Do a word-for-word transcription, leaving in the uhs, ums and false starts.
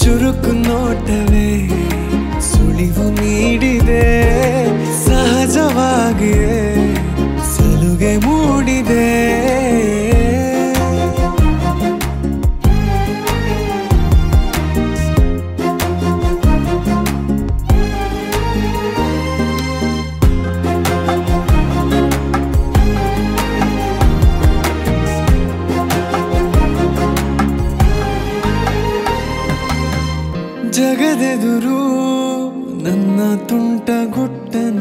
ಚುರುಕು ನೋಟವೇ ಸುಳಿವು ನೀಡಿದೆ, ಸಹಜವಾಗಿಯೇ ಸಲುಗೆ ಮೂಡಿದೆ. ಜಗದೆದುರು ನನ್ನ ತುಂಟ ಗುಟ್ಟನ